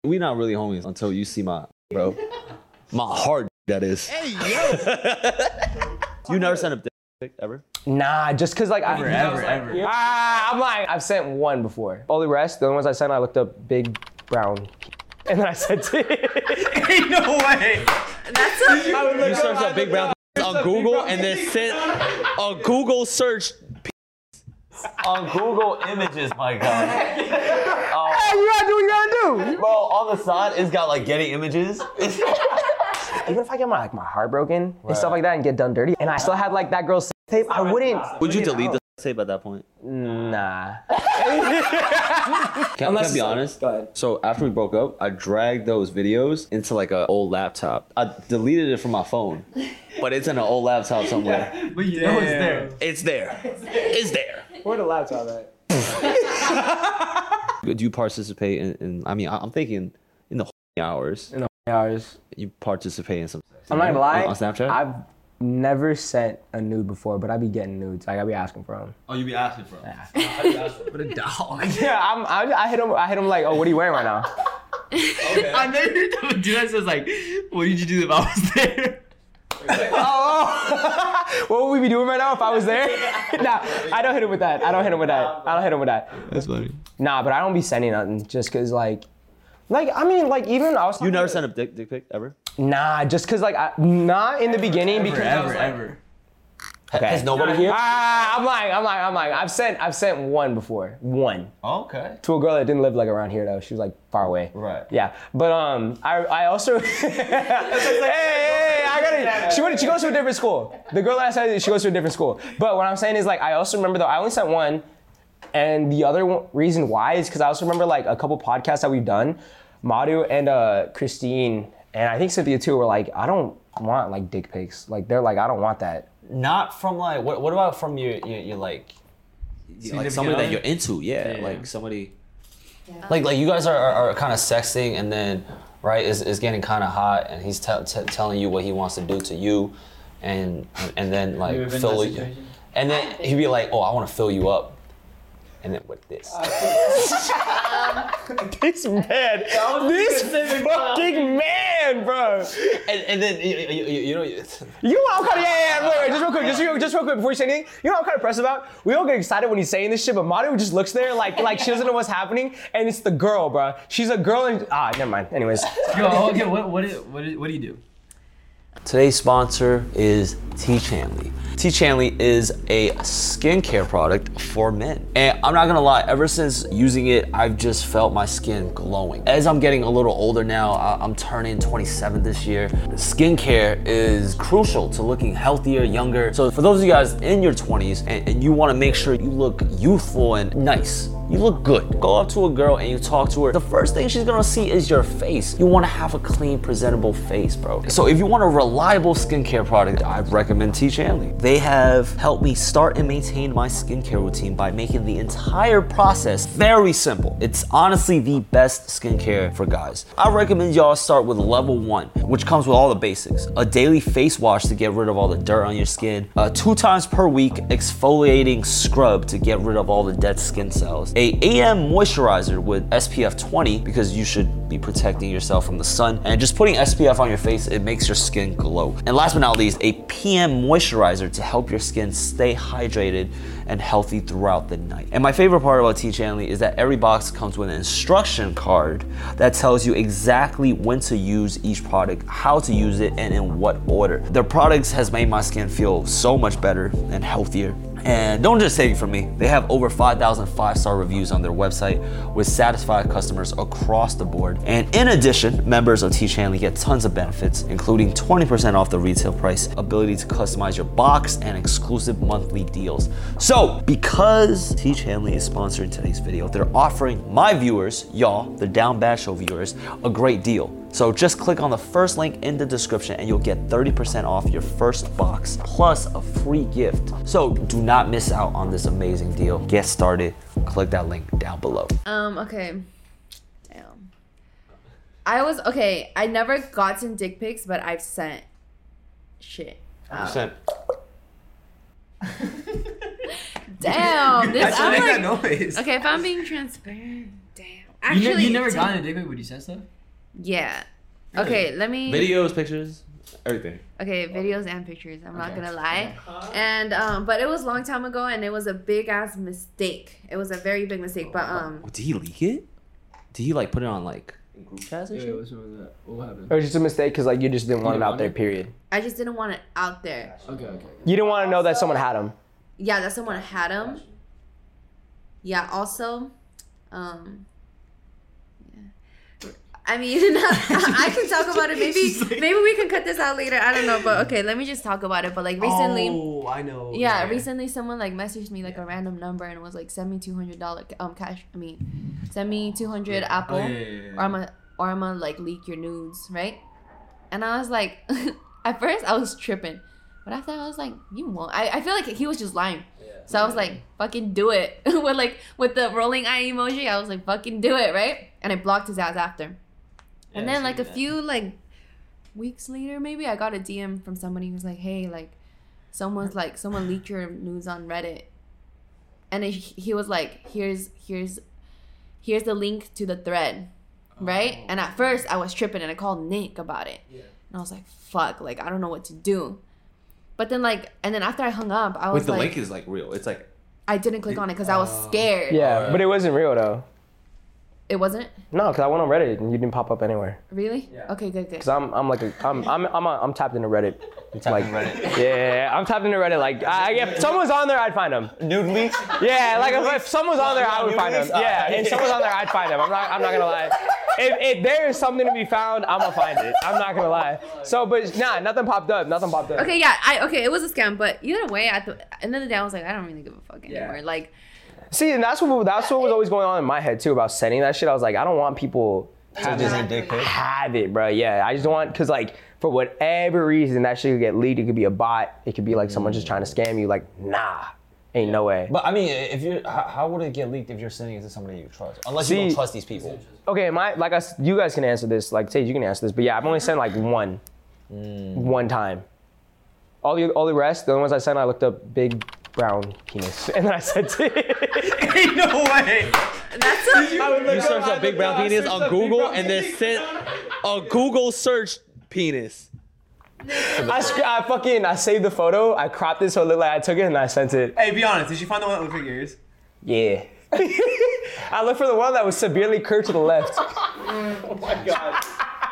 We not really homies until you see my, bro. My heart, that is. Hey, yo. You never sent a dick pic ever? Nah, just cause like Ever. I'm like, I've sent one before. All the rest, the only ones I sent, I looked up big brown, and then I sent it. Ain't no way. That's a, You searched up big brown on Google and then sent a Google search on Google Images, my God. Hey, you gotta do what you gotta do. Bro, on the side, it's got like Getty Images. Even if I get my heart broken and stuff like that and get done dirty, and I still had like that girl's tape, I wouldn't. Would you delete the tape at that point? Nah. Can I be honest? Go ahead. So after we broke up, I dragged those videos into like an old laptop. I deleted it from my phone, but it's in an old laptop somewhere. But you know it's there. It's there. It's there. Where the laptop at? Do you participate in I mean, I'm thinking in the hours. In the hours. You participate in some. I'm not gonna lie. On Snapchat? I've never sent a nude before, but I be getting nudes. Like I be asking for them. Oh, you be asking for him. Yeah. How do you ask for him? What a dog. Yeah, I hit him like, oh, what are you wearing right now? Okay. I know you're the dude that says like, what did you do if I was there? Oh, what would we be doing right now if I was there? Nah, I don't hit him with that. That's funny. Nah, but I don't be sending nothing just cause like I mean, like even I was. You never sent a dick pic ever? Nah, just cause like not in the beginning because I was like, Ever. okay. Has nobody here? I'm lying. I've sent one before. One. Okay. To a girl that didn't live like around here though. She was like far away. Right. Yeah. But I also hey, I gotta she goes to a different school. The girl that I said she goes to a different school. But what I'm saying is like I also remember though, I only sent one, and the other reason why is because I also remember like a couple podcasts that we've done, Madhu and Christine and I think Cynthia too were like, I don't want like dick pics. Like they're like, I don't want that. Not from like what about from your like somebody that you're into? Yeah, Yeah. like somebody like you guys are kind of sexting and then right is getting kind of hot and he's telling you what he wants to do to you and then like You ever been in fill that you situation? and then he'd be like, oh, I want to fill you up. And then with this. This man, this fucking man, bro. And then you know. You know what I'm kind of, wait, just real quick before you say anything. You know what I'm kind of pressed about? We all get excited when he's saying this shit, but Madhu just looks there like she doesn't know what's happening, and it's the girl, bro. She's a girl and, never mind. Anyways. Yo, okay, what do you do? Today's sponsor is T. Chanley. T. Chanley is a skincare product for men. And I'm not gonna lie, ever since using it, I've just felt my skin glowing. As I'm getting a little older now, I'm turning 27 this year. Skincare is crucial to looking healthier, younger. So for those of you guys in your 20s and you wanna make sure you look youthful and nice, you look good. Go up to a girl and you talk to her. The first thing she's gonna see is your face. You wanna have a clean, presentable face, bro. So if you want a reliable skincare product, I recommend T. Chanley. They have helped me start and maintain my skincare routine by making the entire process very simple. It's honestly the best skincare for guys. I recommend y'all start with level 1, which comes with all the basics. A daily face wash to get rid of all the dirt on your skin. 2 times per week exfoliating scrub to get rid of all the dead skin cells. A AM moisturizer with SPF 20 because you should be protecting yourself from the sun. And just putting SPF on your face, it makes your skin glow. And last but not least, a PM moisturizer to help your skin stay hydrated and healthy throughout the night. And my favorite part about T. Chanley is that every box comes with an instruction card that tells you exactly when to use each product, how to use it, and in what order. Their products has made my skin feel so much better and healthier. And don't just take it from me. They have over 5,000 5-star reviews on their website with satisfied customers across the board. And in addition, members of T. Chanley get tons of benefits, including 20% off the retail price, ability to customize your box, and exclusive monthly deals. So, because T. Chanley is sponsoring today's video, they're offering my viewers, y'all, the Down Bad Show viewers, a great deal. So just click on the first link in the description and you'll get 30% off your first box plus a free gift. So do not miss out on this amazing deal. Get started. Click that link down below. Okay. Damn. I never gotten dick pics, but I've sent shit. Percent. Damn. This, I I'm make like, that noise. okay, if I'm being transparent, damn. Actually, You never gotten a dick pic, but you said stuff? Yeah. Okay, let me. Videos, pictures, everything. Okay, videos and pictures. I'm not gonna lie. And but it was a long time ago, and it was a big ass mistake. It was a very big mistake. But Did he leak it? Did he like put it on like in group chats and shit? what's wrong with that? What happened? It was just a mistake because like you just didn't want it You out want there. it? Period. I just didn't want it out there. Okay. You didn't want to know that someone had them. Yeah, that someone had him. Yeah. Also, yeah. I mean, I can talk about it. Maybe we can cut this out later. I don't know, but okay, let me just talk about it. But like recently, Oh, I know. yeah, recently someone like messaged me like a random number and was like, send me $200 cash. I mean, send me 200 Apple, or I'ma like leak your nudes, right? And I was like, at first I was tripping, but after I was like, you won't. I feel like he was just lying. So I was like, fucking do it. with the rolling eye emoji, I was like, fucking do it, right? And I blocked his ass after. And then like a few like weeks later, maybe I got a DM from somebody who's like, hey, like someone leaked your news on Reddit. And he was like, here's the link to the thread, right? And at first I was tripping and I called Nick about it. Yeah. And I was like, fuck, like I don't know what to do. But then like, and then after I hung up, I was Wait, the like, link is like real. It's like I didn't click on it because I was scared. Yeah, but it wasn't real though. It wasn't? No, because I went on Reddit and you didn't pop up anywhere. Really? Yeah. Okay, good. Cause I'm tapped into Reddit. tapped into Reddit? Yeah, I'm tapped into Reddit. Like, if someone's on there, I'd find them. nude leaks. Yeah, like if someone's on there, I would find them. Yeah, if someone's on there, I'd find them. I'm not gonna lie. If there is something to be found, I'm gonna find it. I'm not gonna lie. So, but nothing popped up. Nothing popped up. Okay, yeah, it was a scam, but either way, at the end of the day, I was like, I don't really give a fuck anymore. Like, see, and that's what was always going on in my head too about sending that shit. I was like, I don't want people to just have it, bro. Yeah, I just don't want, cause like for whatever reason that shit could get leaked. It could be a bot. It could be like someone just trying to scam you. Like, nah, ain't no way. But I mean, if you, how would it get leaked if you're sending it to somebody you trust? Unless you don't trust these people. Okay, you guys can answer this. Like, Sage, you can answer this. But yeah, I've only sent like one time. All the rest, the only ones I sent, I looked up big brown penis, and then I sent it. Ain't no way. You search up big brown penis on Google and then sent a Google search penis. I saved the photo, I cropped it so it looked like I took it, and I sent it. Hey, be honest. Did you find the one that looked like yours? Yeah. I looked for the one that was severely curved to the left. Oh my god.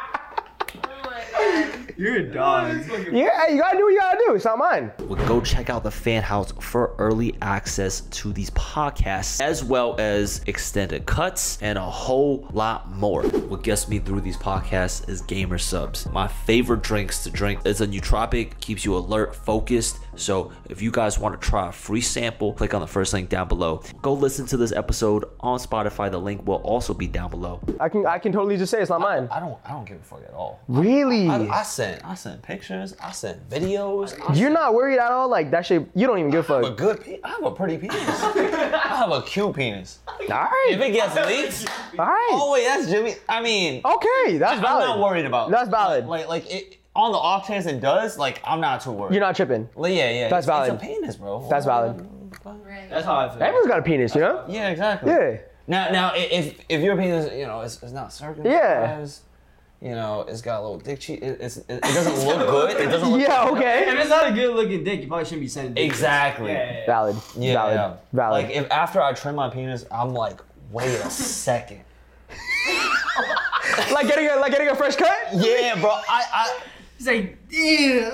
You're a dog. Yeah, you gotta do what you gotta do. It's not mine. Well, go check out the Fan House for early access to these podcasts, as well as extended cuts and a whole lot more. What gets me through these podcasts is Gamer Subs. My favorite drinks to drink is a nootropic, keeps you alert, focused. So if you guys want to try a free sample, click on the first link down below. Go listen to this episode on Spotify. The link will also be down below. I can totally just say it's not mine. I don't give a fuck at all. Really? I sent pictures. I sent videos. You're not worried at all? Like that shit, you don't even give a fuck. I have a pretty penis. I have a cute penis. All right. If it gets leaked, All right. oh wait, that's Jimmy. I mean, Okay, that's valid. I'm not worried about. That's valid. Like it, on the off chance it does, like I'm not too worried. You're not tripping. Like, yeah. That's valid. It's a penis, bro. That's valid. That's how I feel. Everyone's got a penis, you know? Yeah, exactly. Yeah. Now, if your penis, you know, it's not circumcised, you know, it's got a little dick cheek. It doesn't look good. It doesn't look Yeah, good. okay. If it's not a good looking dick, you probably shouldn't be sending dick. Exactly. Yeah. Valid. Yeah. Valid. Like if after I trim my penis, I'm like, wait a second. like getting a fresh cut? Yeah, bro. I He's like, ew.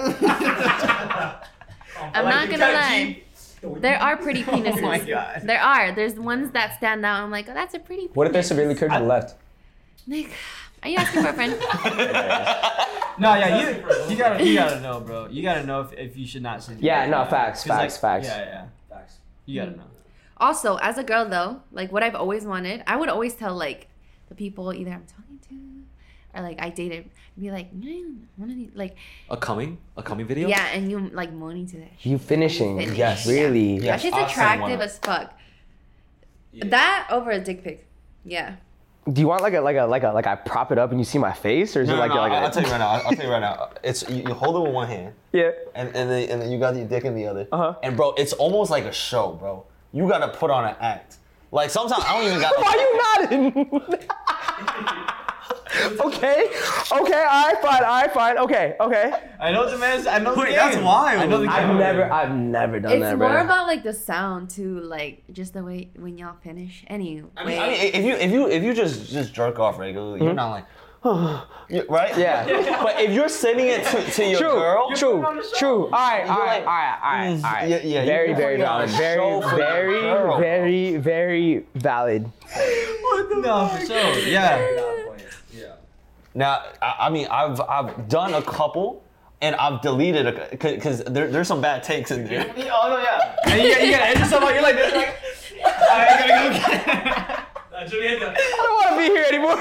I'm not gonna lie. There are pretty penises. Oh my god. There are. There's ones that stand out. I'm like, oh, that's a pretty penis. What if they're severely curved to the left? Nick, are you asking for a friend? No, yeah, you gotta know, bro. You gotta know if you should not send. Yeah, no, facts. Yeah, facts. facts. You gotta know. Also, as a girl though, like what I've always wanted, I would always tell like the people either I'm talking to or like I dated, be like, one of these, like a coming video. yeah, and you like moaning to that. You finishing? Finish. Yes. Really? Yeah. That shit's I'll send one attractive up. as fuck. That over a dick pic. Yeah. Do you want like I prop it up and you see my face, or is it like I'll tell you right now. I'll tell you right now. It's you hold it with one hand. Yeah. And then you got your dick in the other. Uh-huh. And bro, it's almost like a show, bro. You gotta put on an act. Like sometimes I don't even got. Why you nodding? Okay, all right, fine. Okay. I know the man's. I know the game. that's wild. I know the game. I've never done It's that, more bro. about like the sound too, like just the way when y'all finish. Anyway, I mean, if you just jerk off regularly, you're not like, right? Yeah. But if you're sending it to your girl, True. All right. yeah, Very, you're very putting on a valid. show for your girl. Very valid. No, for sure. Yeah. Now, I mean, I've done a couple, and I've deleted because there's some bad takes in there. Oh no, yeah. And you gotta end yourself out. You're like this, like. I gotta go get it. I don't want to be here anymore.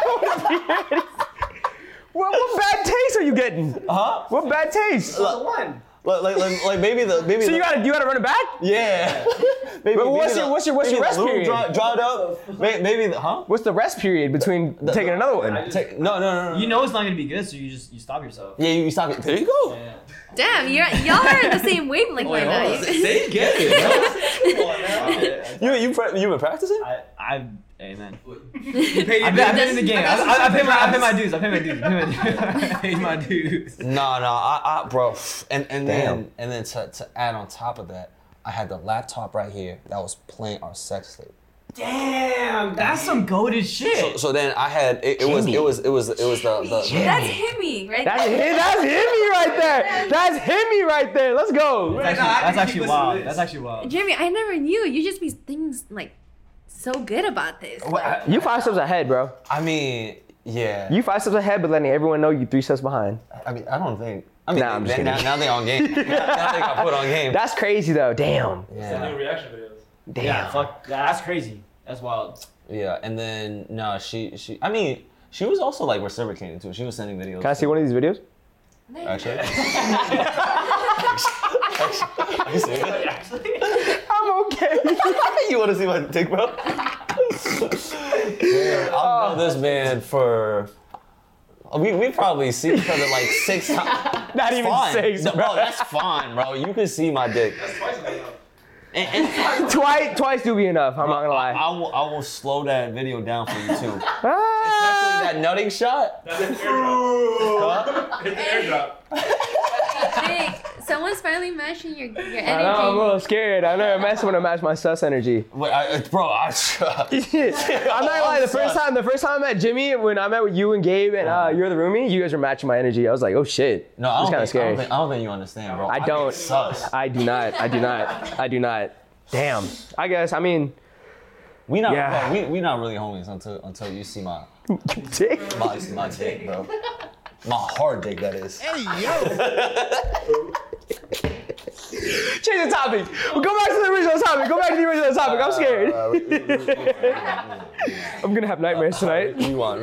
What bad taste are you getting? Huh? What bad taste? One. Like maybe So you gotta run it back? yeah. Maybe, But what's your maybe rest the lube period? dried up. Maybe the What's the rest period between taking another one? No. You know it's not gonna be good, so you stop yourself. Yeah, you stop it. There you go. Yeah. damn, y'all are in the same wavelength right now. They get it. You been practicing? Hey man. I've I've been in the game. I pay my dues. I pay my dues. No, bro. And then to add on top of that, I had the laptop right here that was playing our sex tape. Damn, that's some goated shit. So then I had it was the That's Himmy, right? That's Himmy right there. That's Himmy right there. Let's go. That's actually wild. That's actually wild. Jimmy, I never knew. You just be things like so good about this. Like, You 5 steps ahead, bro. I mean, yeah. You 5 steps ahead, but letting everyone know you 3 steps behind. I mean, I don't think. I mean, Nah, I'm just now they on game. Now they got put on game. That's crazy though. Damn. Yeah. reaction videos. Damn. Yeah, fuck. That's crazy. That's wild. Yeah, and then no, she. I mean, she was also like reciprocating too. She was sending videos. Can I see one of these videos? Actually. Are you serious? I'm okay. You want to see my dick, bro? Yeah, I've known this man for. We probably see each other like 6 times. Not even Fine. 6, No, bro. bro. That's fine, bro. You can see my dick. That's twice enough. And Twice do be enough. I'm not gonna lie. I will slow that video down for you too. Ah. Especially that nutting shot. That's an airdrop. It's an airdrop. Jake, someone's finally matching your I know, I'm a energy. little scared. I never mess when I match my sus energy. Wait, I'm not gonna lie. The first time I met Jimmy, when I met with you and Gabe and you're the roomie, you guys were matching my energy. I was like, oh shit. No, It's kind of scary. I don't think you understand, bro. I don't. think sus. I do not. Damn. I guess. I mean, We not Yeah. bro, we not really homies until you see my dick. my dick, bro. My hard dick, that is. Change the topic. We'll go back to the original topic. I'm scared. I'm gonna have nightmares tonight. Rewind.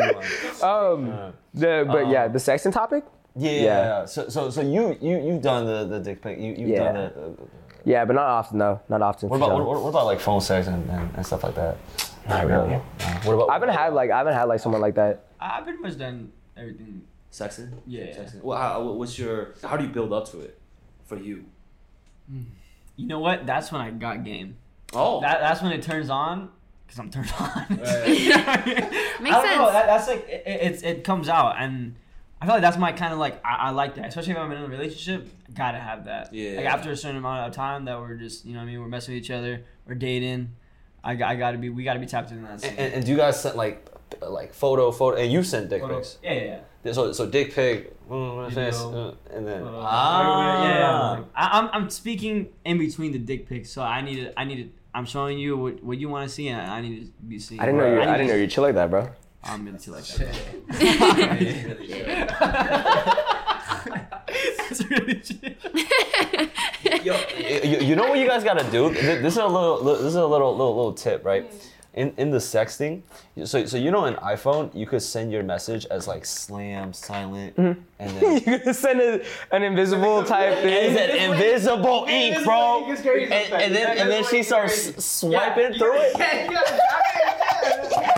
But yeah, the sexting topic. Yeah. So you've done the dick pic. You've Yeah. done the. Yeah, but not often though. Not often. What for about sure. what about like phone sex and stuff like that? Not really. What about? I haven't had like someone like that. I've pretty much done everything. Sexing? Yeah. Sexing. Well, how do you build up to it for you? You know what? That's when I got game. Oh. That's when it turns on, because I'm turned on. Makes I don't know. sense. That's like it comes out, and I feel like that's my kind of like I like that, especially if I'm in a relationship. I gotta have that. Yeah. Like after a certain amount of time that we're just we're messing with each other, we're dating. We gotta be tapped into that. Scene. And do you guys send like photo, and you sent dick pics? Yeah. So dick pic, and then Yeah. I'm speaking in between the dick pics, so I need to. I'm showing you what you want to see, and I need to be seen. I didn't know you chill like that, bro. I'm gonna chill like that. That's really shit. You know what you guys gotta do? This is a little tip, right? In the sexting, so in iPhone you could send your message as like slam, silent, and then You're gonna send an invisible type thing. it's an invisible ink, bro. And then she starts swiping through it.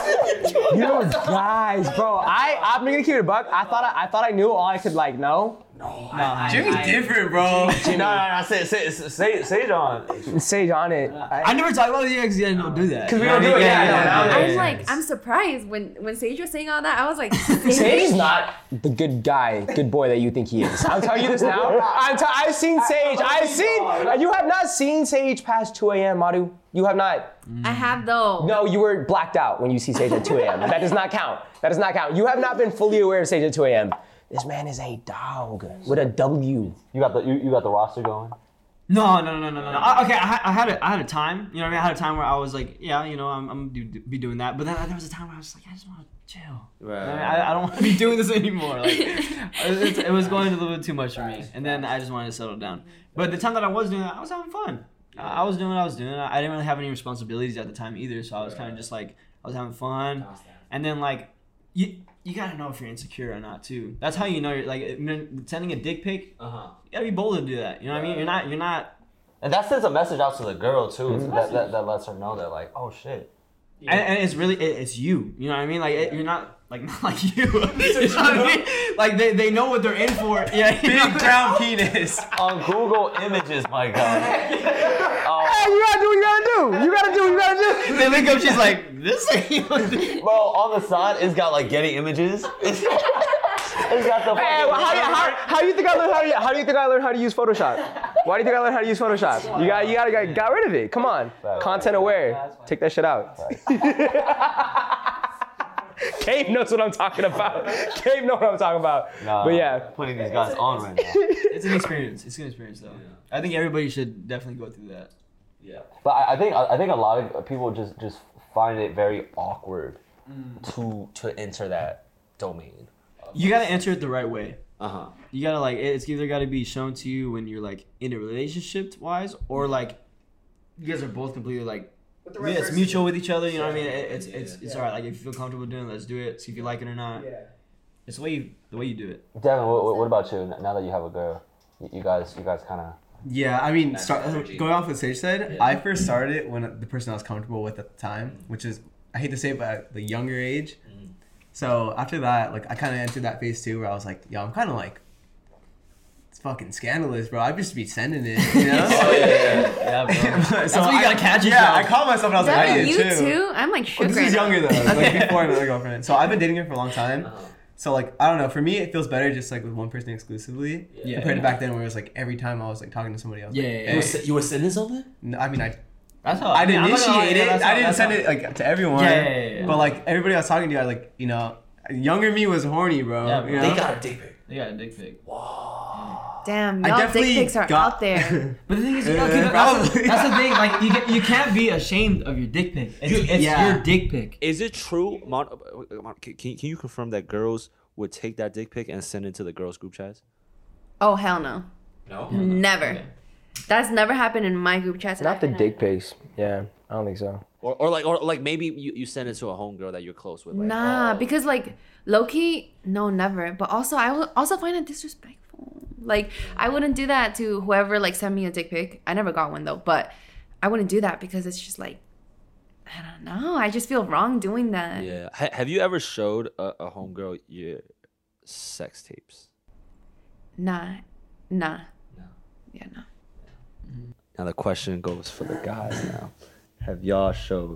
You know, guys, bro. I'm gonna keep it a buck. I thought I knew all I could know. Jimmy's different, bro. No. Say John. Sage on it. I never talk about it because you guys don't do that. Because we don't do it. Yeah. I'm surprised when Sage was saying all that. I was like, Sage is not the good guy, good boy that you think he is. I'll tell you this now. I've seen Sage. You have not seen Sage past 2 a.m., Madu. You have not. I have though. No, you were blacked out when you see Sage at 2 a.m. That does not count. You have not been fully aware of Sage at 2 a.m. This man is a dog with a W. You got the roster going. No. Okay, I had a time. You know what I mean? I had a time where I was like, yeah, you know, I'm gonna be doing that. But then there was a time where I was like, I just want to chill. Right. I don't want to be doing this anymore. Like, it was going a little bit too much for me. And then I just wanted to settle down. But the time that I was doing that, I was having fun. I was doing what I was doing. I didn't really have any responsibilities at the time either. So I was kind of just like, I was having fun. And then like, you gotta know if you're insecure or not too. That's how you know you're like sending a dick pic. You gotta be bold to do that. You know what I mean? You're not. And that sends a message out to the girl too. That lets her know that like, oh shit. And it's really it's you. You know what I mean? Like you're not like you. You know what I mean? Like they know what they're in for. Yeah. Big brown penis. On Google Images, my God. Hey, you gotta do what you gotta do. You gotta do what you gotta do. They look up. She's like, this ain't. Bro, on the side, it's got like Getty Images. It's got the. Hey, well, how do you think I learned how do you think I learned how to use Photoshop? Why do you think I learned how to use Photoshop? You gotta got rid of it. Come on. Content aware. Take that shit out. Cave knows what I'm talking about. Cave knows what I'm talking about. Nah, but yeah. Putting these guys on right now. It's an experience. It's an experience though. I think everybody should definitely go through that. Yeah. But I think a lot of people just find it very awkward to enter that domain. You gotta enter it the right way. You gotta like it's either gotta be shown to you when you're like in a relationship wise, or like you guys are both completely like it's mutual with each other. You know what I mean? It's alright. Like if you feel comfortable doing it, let's do it. See if you like it or not. Yeah. It's the way you do it. Devin, what about you? Now that you have a girl, you guys kind of. Yeah, I mean, going off what Sage said, I first started it when the person I was comfortable with at the time, which is, I hate to say it, but at the younger age. So after that, like, I kind of entered that phase too, where I was like, yo, I'm kind of like, it's fucking scandalous, bro. I just be sending it, you know? Yeah, bro. So what you gotta catch yourself. Yeah, I caught myself and I was like, I did you too. too? I'm like shook This right is now. younger though, like before I met my girlfriend. So I've been dating her for a long time. So like, I don't know, for me it feels better just like with one person exclusively compared to back then where it was like every time I was like talking to somebody else. You were sending something? No, I mean, That's how I didn't initiate it. I didn't that's send how- it like to everyone. Yeah. But like everybody I was talking to, I like, you know, younger me was horny, bro. Yeah, bro. You know? They got a dick pic. They got a dick pic. Damn, I y'all dick definitely pics are got- out there. But the thing is, Probably. that's the thing. Like you can't be ashamed of your dick pic. It's your dick pic. Is it true, can you confirm that girls would take that dick pic and send it to the girls' group chats? Oh hell no. No. Never. Okay. That's never happened in my group chats. Not the dick pics. Yeah, I don't think so. Or like maybe you send it to a homegirl that you're close with. Like, Nah, because like low key, no, never. But also, I would also find it disrespectful. Like I wouldn't do that to whoever like sent me a dick pic. I never got one though, but I wouldn't do that because it's just like I don't know. I just feel wrong doing that. Yeah. Have you ever showed a homegirl your sex tapes? Nah. Yeah, no. Now the question goes for the guys now. Have y'all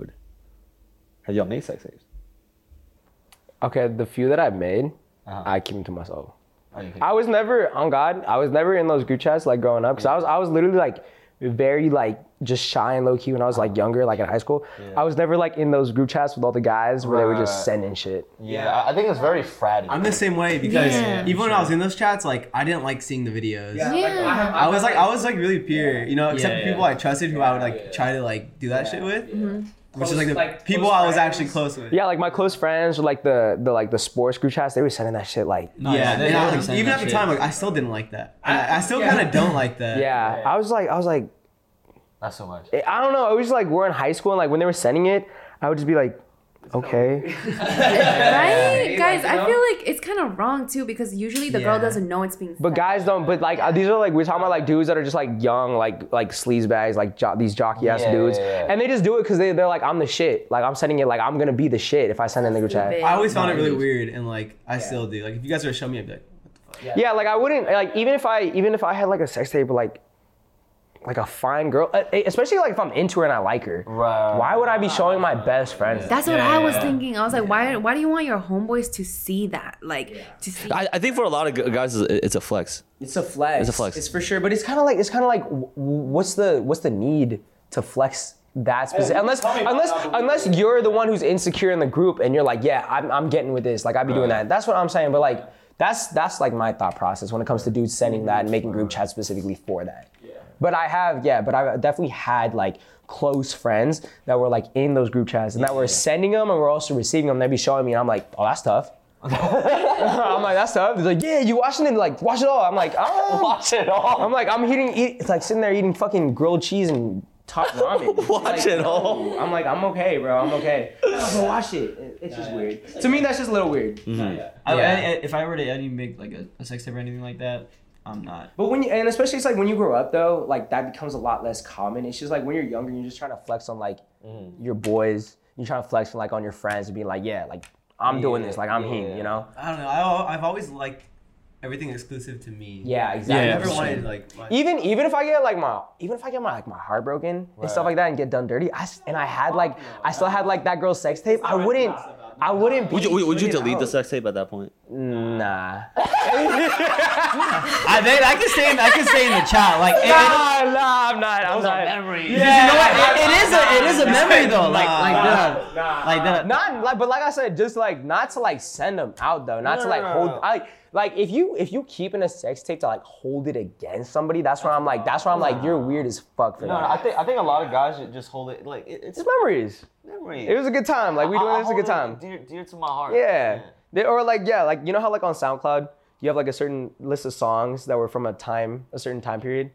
made sex tapes? Okay, the few that I made, I keep them to myself. I was never, on God, I was never in those group chats like growing up because I was literally like very like just shy and low key when I was like younger, like in high school. I was never like in those group chats with all the guys where they were just sending shit. Yeah, I think it's very fratty. I'm the same way because even when I was in those chats, like I didn't like seeing the videos. I was like really pure, you know, except for people I trusted who I would like try to like do that shit with. Which is like the people I was actually close with. Yeah, like my close friends, like the sports group chats, they were sending that shit like. Yeah, even at the time, like I still didn't like that. I still kind of don't like that. Yeah, I was like, Not so much. I don't know. It was like we're in high school and like when they were sending it, I would just be like, okay. Right? Guys, I feel like it's kind of wrong too because usually the girl doesn't know it's being But sent. guys don't. But like these are like we're talking about like dudes that are just like young, like sleaze bags, like these jockey ass dudes, and they just do it because they're like I'm the shit. Like I'm sending it like I'm gonna be the shit if I send it in the group chat. I always found it really weird, and like I still do. Like if you guys were to show me, I'd be like, what the Yeah, like I wouldn't like even if I had like a sex tape with like a fine girl, especially like if I'm into her and I like her. Right. Why would I be showing my best friends? That's what I was thinking. I was like, why do you want your homeboys to see that? Like to see. I think for a lot of guys, it's a flex. It's a flex. It's a flex. It's for sure, but it's kind of like what's the need to flex that specific? Unless you're the one who's insecure in the group and you're like, yeah, I'm getting with this. Like I'd be doing that. That's what I'm saying. But like that's like my thought process when it comes to dudes sending that and making group chats specifically for that. But I've definitely had like close friends that were like in those group chats and that were sending them and were also receiving them. They'd be showing me and I'm like, oh, that's tough. I'm like, that's tough. He's like, yeah, you watching it? Like, watch it all. I'm like, oh. Watch it all. I'm like, I'm it's like sitting there eating fucking grilled cheese and top ramen. Watch it all. I'm like, I'm okay, bro. I'm okay. No, watch it. It's just weird. To me, that's just a little weird. If I were to any make like a sex tape or anything like that, I'm not. But and especially it's like when you grow up though, like that becomes a lot less common. It's just like when you're younger, you're just trying to flex on like your boys. You're trying to flex like on your friends and be like, yeah, like I'm doing this, like I'm him, you know? I don't know. I've always liked everything exclusive to me. Yeah, exactly. I never wanted like even if I get my heart broken and stuff like that and get done dirty, I still had like that girl's sex tape. I wouldn't. Would you delete the sex tape at that point? Nah. I can stay in the chat. Like, Nah, I'm not. Memory. Yeah, you know what? It is a memory though. But like I said, just like not to like send them out though, not to like hold. Like if you keeping a sex tape to like hold it against somebody, that's where I'm like you're weird as fuck for that. I think a lot of guys should just hold it like it's It's memories. memory. It was a good time. Like we doing this a good time. Dear to my heart. Yeah. Or like you know how like on SoundCloud you have like a certain list of songs that were from a certain time period.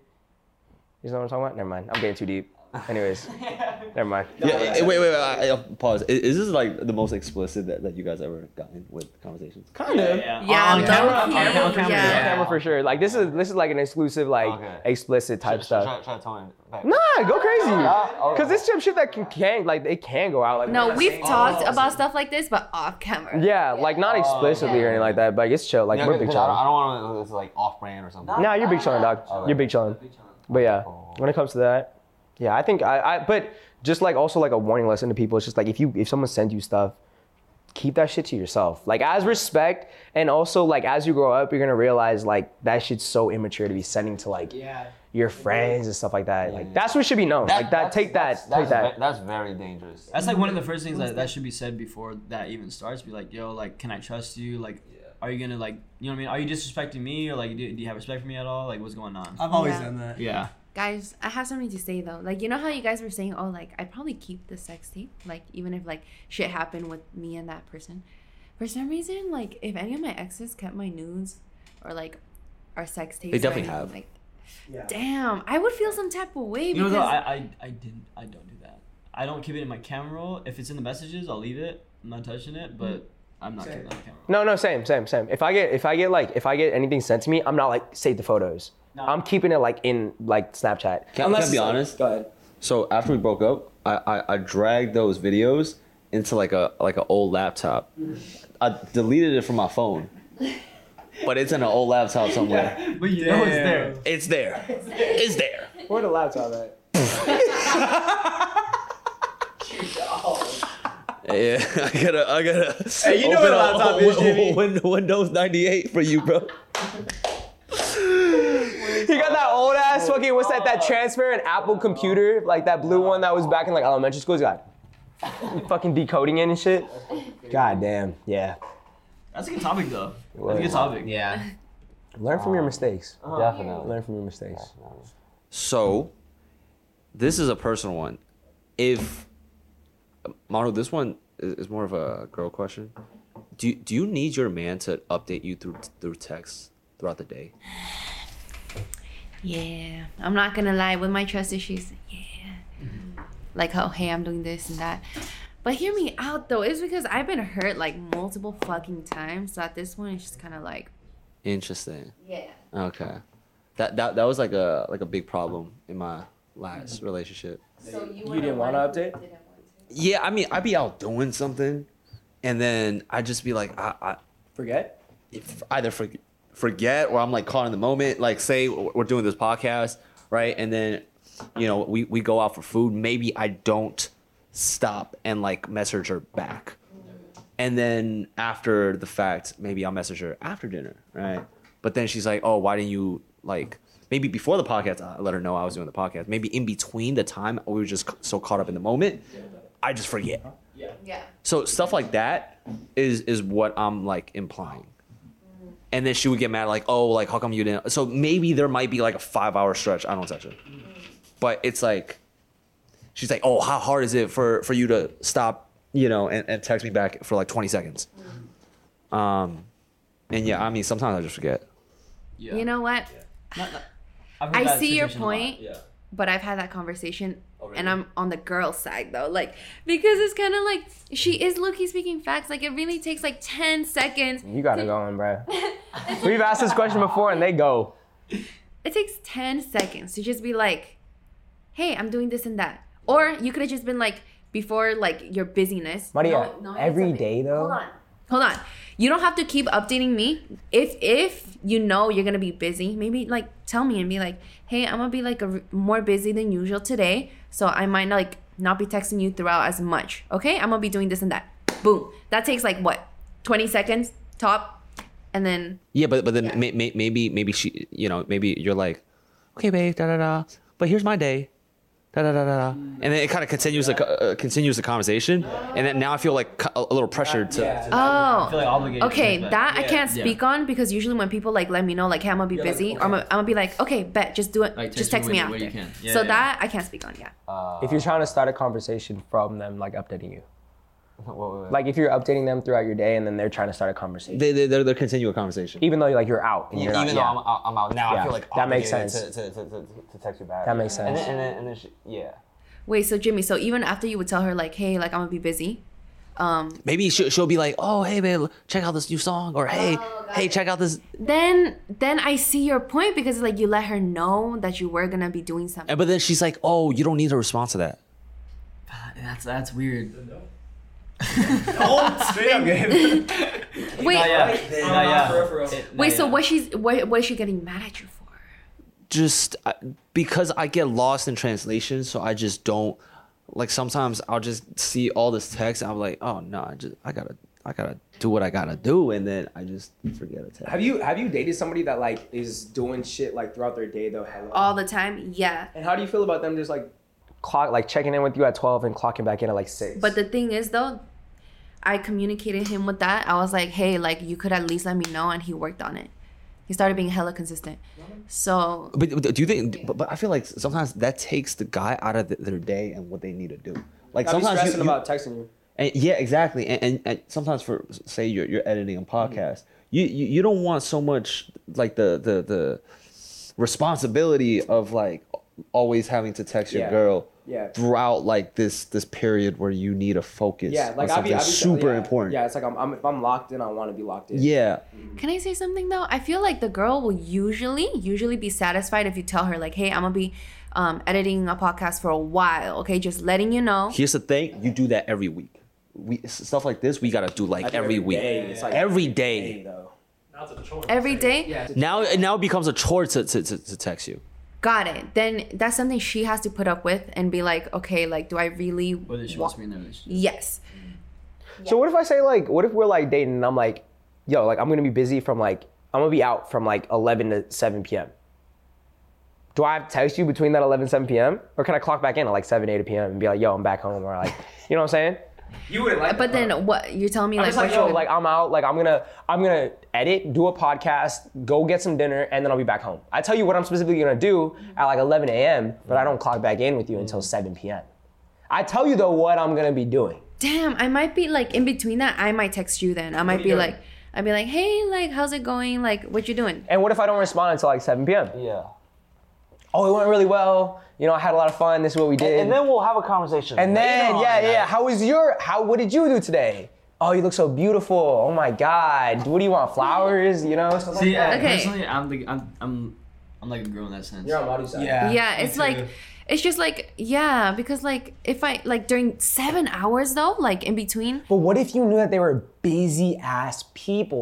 You know what I'm talking about? Never mind. I'm getting too deep. Anyways, never mind. Yeah. Wait. Pause. Is this like the most explicit that you guys ever gotten with conversations? Kind of. Yeah, on camera. low-key, On camera. yeah. Camera for sure. Like this is like an exclusive like explicit type stuff. Try to tell me back. Nah, go crazy. Cause it's some shit that can like it can go out. Like No, we've talked about stuff like this, but off camera. yeah, like not explicitly or anything like that, but like, it's chill. Like we're big I chillin'. don't want to. It's like off brand or something. Nah, you're big chillin', dog. You're big chillin'. But yeah, when it comes to that, yeah, I think but just like also like a warning lesson to people, it's just like if someone sends you stuff, keep that shit to yourself. Like as respect, and also like as you grow up, you're gonna realize like that shit's so immature to be sending to like your friends and stuff like that. Like that's what should be known. Take that. That's very dangerous. That's like one of the first things that should be said before that even starts. Be like, yo, like, can I trust you? Like, are you gonna like, you know what I mean? Are you disrespecting me, or like, do you have respect for me at all? Like, what's going on? I've always done that. Yeah. Guys, I have something to say though. Like, you know how you guys were saying, oh, like, I'd probably keep the sex tape, like, even if like shit happened with me and that person. For some reason, like, if any of my exes kept my nudes or like our sex tapes, They definitely or anything, have. Like, damn, I would feel some type of way. You know, because though, I don't do that. I don't keep it in my camera roll. If it's in the messages, I'll leave it. I'm not touching it, but I'm not keeping it on camera roll. No, same. If I get anything sent to me, I'm not like save the photos. No. I'm keeping it like in like Snapchat. Can I be honest? Go ahead. So after we broke up, I dragged those videos into like a old laptop. I deleted it from my phone, but it's in an old laptop somewhere. But you know it's there. It's there. Where the laptop at? Yeah, I gotta. Hey, you know what a laptop is, Jimmy. Windows 98 for you, bro. He got that old ass fucking that transparent Apple computer, like that blue one that was back in like elementary school. He's got fucking decoding it and shit. God damn, yeah. That's a good topic though. That's a good topic. Yeah. Learn from your mistakes. Definitely. Learn from your mistakes. So, this is a personal one. If Maru, this one is more of a girl question. Do you need your man to update you through text throughout the day? Yeah, I'm not gonna lie, with my trust issues, like, oh, hey, I'm doing this and that. But hear me out though, it's because I've been hurt like multiple fucking times. So at this point, it's just kind of like. Interesting. Yeah. Okay. That was like a big problem in my last relationship. So You didn't want to update? Yeah, I mean, I'd be out doing something, and then I'd just be like, I Forget? either forget or I'm like caught in the moment, like say we're doing this podcast, right? And then, you know, we go out for food. Maybe I don't stop and like message her back. And then after the fact, maybe I'll message her after dinner, right? But then she's like, oh, why didn't you like, maybe before the podcast, I let her know I was doing the podcast. Maybe in between the time, we were just so caught up in the moment, I just forget. Yeah. So stuff like that is what I'm like implying. And then she would get mad like, oh, like how come you didn't? So maybe there might be like a 5-hour stretch I don't text her. But it's like, she's like, oh, how hard is it for you to stop, you know, and text me back for like 20 seconds? And yeah, I mean, sometimes I just forget. Yeah. You know what? I've heard I that see your situation a lot. point, Yeah. but I've had that conversation, really? and I'm on the girl side though, like because it's kind of like she is low-key speaking facts. Like it really takes like 10 seconds. You got it going, bro. We've asked this question before, and they go. It takes 10 seconds to just be like, "Hey, I'm doing this and that," or you could have just been like before like your busyness. Maria, No, every it's okay. day though. Hold on. You don't have to keep updating me. If you know you're gonna be busy, maybe like tell me and be like, hey, I'm gonna be like more busy than usual today, so I might not be texting you throughout as much. Okay, I'm gonna be doing this and that. Boom. That takes like what, 20 seconds top, and then Yeah, but then maybe she, you know, maybe you're like, okay, babe, da da da. But here's my day, da da da da. And then it kind of continues the conversation, and then now I feel like a little pressured to. I feel like obligated. okay, to that I can't Yeah. speak on because usually when people like let me know like, hey, I'm gonna be busy, or I'm gonna be like, okay, bet, just do it, Like, just text text me me when after. you can. Yeah, so yeah. that I can't speak on. Yeah. If you're trying to start a conversation from them, like updating you. Like if you're updating them throughout your day, and then they're trying to start a conversation, They're continue a conversation. even though you're out and you're not. Even though I'm out now, Yeah, I feel like that makes obligated sense. to text you back. That makes sense. And then yeah. Wait, so Jimmy, so even after you would tell her like, hey, like I'm gonna be busy, Maybe she'll be like, oh, hey, babe, check out this new song, or hey, check out this. then I see your point because like you let her know that you were gonna be doing something. But then she's like, oh, you don't need to respond to that. That's weird. Straight up game. Wait, Yeah. wait, so what is she getting mad at you for? Just because I get lost in translation, so I just don't like. Sometimes I'll just see all this text, and I'm like, oh no, I gotta do what I gotta do, and then I just forget a text. Have you dated somebody that like is doing shit like throughout their day though? All the time, yeah. And how do you feel about them just like checking in with you at 12 and clocking back in at like 6? But the thing is though, I communicated him with that. I was like, hey, like you could at least let me know, and he worked on it. He started being hella consistent. So But do you think? But I feel like sometimes that takes the guy out of their day and what they need to do. Like I'd be sometimes stressing about texting you. and yeah, exactly. And sometimes for say you're editing a podcast, you don't want so much like the responsibility of like always having to text your Yeah. girl Yeah. throughout like this period where you need to focus Yeah, like on I'd be something super yeah, important. Yeah, it's like if I'm locked in, I want to be locked in. Yeah. can I say something though? I feel like the girl will usually be satisfied if you tell her like, hey, I'm gonna be editing a podcast for a while. Okay, just letting you know. Here's the thing: you do that every week. Stuff like this, we gotta do like every week, It's like every day. though. Every day. Now it becomes a chore to text you. Got it. Then that's something she has to put up with and be like, okay, like, do I really? Whether she wants to be in their relationship. Yes. So what if I say like, what if we're like dating and I'm like, yo, like I'm gonna be busy from like, I'm gonna be out from like 11 to 7 p.m. Do I have to text you between that 11 and 7 p.m. or can I clock back in at like 7, 8 p.m. and be like, yo, I'm back home, or like, you know what I'm saying? You wouldn't like. But then what you're telling me I'm like, just like, what yo, you- like I'm out, like I'm gonna edit, do a podcast, go get some dinner, and then I'll be back home. I tell you what I'm specifically gonna do at like 11 a.m., but I don't clock back in with you until 7 p.m. I tell you though what I'm gonna be doing. damn, I might be like in between that. I might text you then. I might be like, I'd be like, hey, like, how's it going? Like, what you doing? And what if I don't respond until like 7 p.m.? Yeah. Oh, it went really well. You know, I had a lot of fun. This is what we did. And then we'll have a conversation. And then, later on. what did you do today? Oh, you look so beautiful. Oh my God. What do you want? Flowers? You know? Stuff See, like that. Okay. personally, I'm like a girl in that sense. You're on Maddie's side. Yeah, me it's too. like, it's just like, yeah, because like if I like during 7 hours though, like in between. But what if you knew that they were busy ass people though?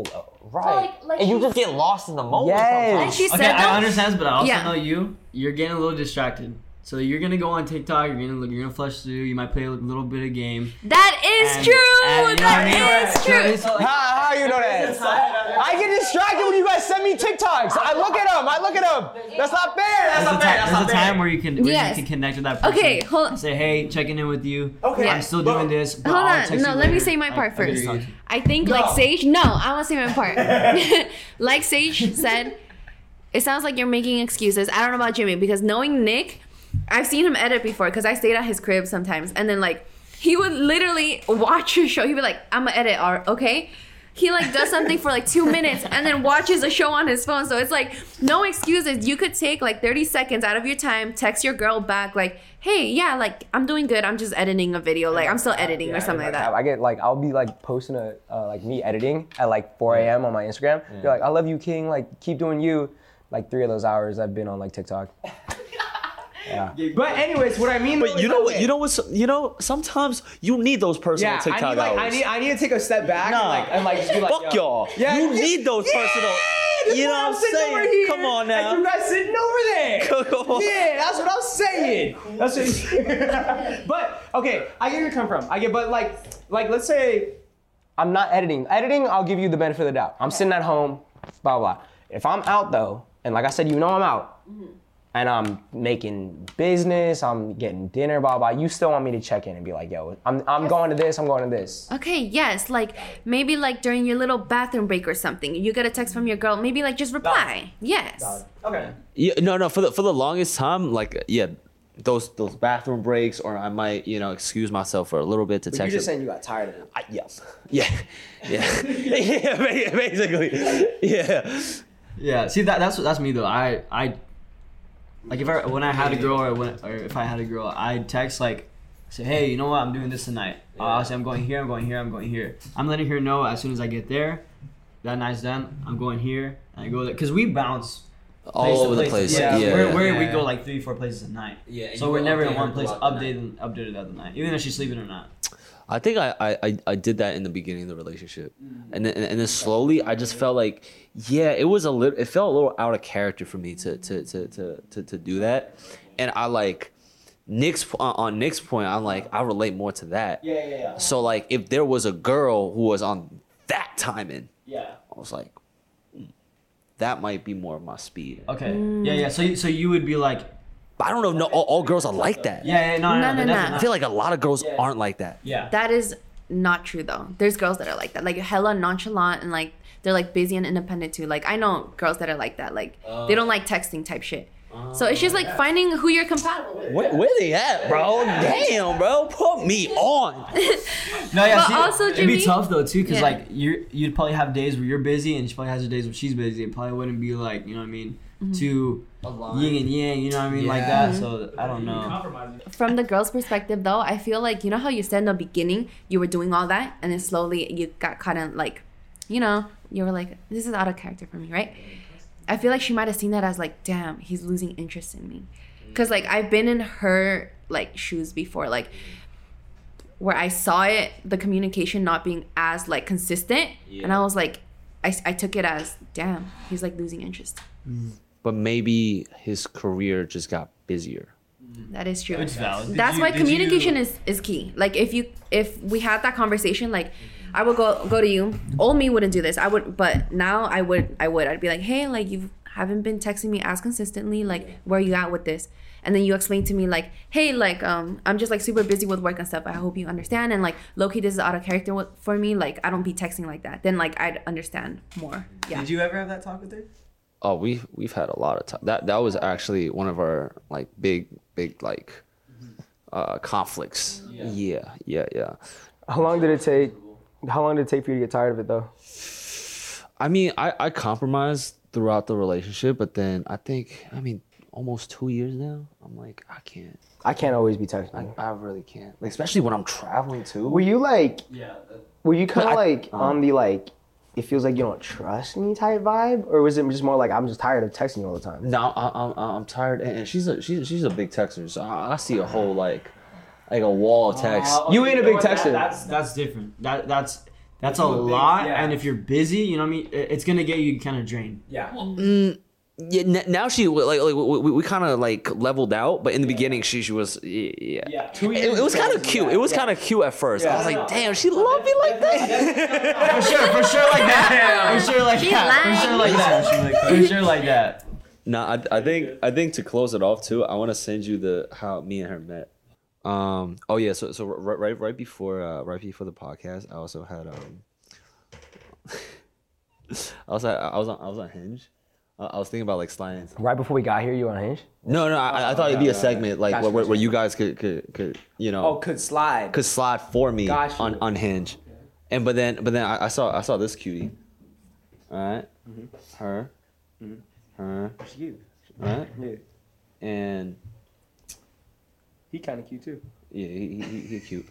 Right. like and you she- just get lost in the moment. Yes. Like she Okay, said, I though, understand, but I also Yeah. know you're getting a little distracted. So you're gonna go on TikTok. You're gonna flush through. You might play a little bit of game. that is And- true. and, you know what I mean? That is So true. it's like- How you know that? I get distracted when you guys send me TikToks. I look at them. That's not fair. There's a time where you can Yes. connect with that person. Okay, hold on. Say, hey, checking in with you. Okay. I'm still doing this. But Hold I'll on. text No, you let me later. say my part I gotta first. talk to you. I think like Sage. No, I want to say my part. Like Sage said, it sounds like you're making excuses. I don't know about Jimmy because knowing Nick, I've seen him edit before because I stayed at his crib sometimes, and then like he would literally watch your show. He'd be like, "I'm gonna edit art, okay?" He like does something for like 2 minutes and then watches a show on his phone. So it's like no excuses. You could take like 30 seconds out of your time, text your girl back like, "Hey, yeah, like I'm doing good. I'm just editing a video. Like I'm still editing or something like that." I get like I'll be like posting like me editing at like 4 a.m. on my Instagram. You're like, I love you, King. Like keep doing you. Like 3 of those hours I've been on like TikTok. Yeah. But anyways, what I mean. But you know, sometimes you need those personal Yeah, TikTok I need hours. I need to take a step back Nah. and like just be like, Fuck yo. y'all. Yeah, You need those personal. That's You know why what I'm sitting saying? over here, Come on now. And you guys sitting over there. Come on. Yeah, that's what I'm saying. That's what. But okay, I get where you come from. But like let's say I'm not editing. Editing, I'll give you the benefit of the doubt. I'm sitting at home, blah blah. If I'm out though, and like I said, you know I'm out. And I'm making business, I'm getting dinner, blah, blah. You still want me to check in and be like, yo, I'm going to this, I'm going to this. Okay, yes, like maybe like during your little bathroom break or something, you get a text from your girl, maybe like just reply. Yes. Okay. Yeah, no. For the longest time, like those bathroom breaks, or I might excuse myself for a little bit to But text. you're just her. saying you got tired of it. Yeah, basically, yeah. Yeah, see that's me though. I like when I had a girl or if I had a girl, I'd text like say, hey, you know what, I'm doing this tonight. I'll say I'm going here, I'm going here, I'm going here. I'm letting her know as soon as I get there. That night's done. I'm going here and I go there because we bounce All over the place. Yeah, Yeah. where we go like 3-4 places a night. Yeah, So we're never in one place updated the other night, even if she's sleeping or not. I think I did that in the beginning of the relationship, and then slowly I just felt like, yeah, it felt a little out of character for me to do that, and I like on Nick's point, I'm like I relate more to that. Yeah. So like if there was a girl who was on that timing, Yeah. I was like, that might be more of my speed. Okay. Yeah. So you would be like, But I don't know. No, all girls are like that. yeah, no, No. definitely I not. feel like a lot of girls aren't like that. Yeah. That is not true though. There's girls that are like that, like hella nonchalant and like they're like busy and independent too. Like I know girls that are like that. Like they don't like texting type shit. So it's just like finding who you're compatible with. Where they at, bro? Damn, bro. Put me on. No, yeah. But See, also, it'd Jimmy- be tough though too, cause Yeah. like you'd probably have days where you're busy, and she probably has her days where she's busy. It probably wouldn't be like, you know what I mean, too yin and yang. You know what I mean, like that. So I don't know. From the girl's perspective though, I feel like, you know how you said in the beginning you were doing all that and then slowly you got kind of like, you were like, this is out of character for me, right? I feel like she might have seen that as like, damn, he's losing interest in me. Cause like I've been in her like shoes before, like where I saw it, the communication not being as like consistent, and I was like, I took it as, damn, he's like losing interest. But maybe his career just got busier. That is true. It's valid. That's why communication is key. Like if we had that conversation, like I would go to you. Old me wouldn't do this. I would, but now I would. I'd be like, hey, like you haven't been texting me as consistently. Like where are you at with this? And then you explain to me like, hey, like I'm just like super busy with work and stuff. I hope you understand. And like low-key, this is out of character for me. Like I don't be texting like that. Then like I'd understand more. Yeah. Did you ever have that talk with her? Oh, we've had a lot of time. That was actually one of our like big like conflicts. Yeah. How long did it take for you to get tired of it though? I mean, I compromised throughout the relationship, but then I almost 2 years now. I'm like, I can't. I can't always be texting you. I really can't. Like, especially when I'm traveling too. Were you like? Yeah. Were you kind of I- like on the like? It feels like you don't trust me type vibe, or was it just more like I'm just tired of texting you all the time? No, I'm tired, and she's a big texter, so I see a whole like a wall of text. You ain't a big texter. That's different. That's a lot, and if you're busy, you know what I mean. It's gonna get you kind of drained. Yeah. Yeah, now she like we kind of like leveled out, but in the beginning she was yeah. 2 years. It was kind of cute. It was kind of cute at first. I was like, damn, she loved me like that. For sure like that. For sure like She's that. For sure like that. For sure like that. No, I think to close it off too, I want to send you the how me and her met. Oh yeah, so right before the podcast, I also had I was on Hinge. I was thinking about like sliding. Right before we got here, you on Hinge? No, I thought it'd be a segment like Gotcha. where you guys could you know could slide. could slide for me Gotcha. on Hinge, and but then I saw this cutie. All right, her, She's cute. right, Yeah. and He kind of cute too. yeah, he cute.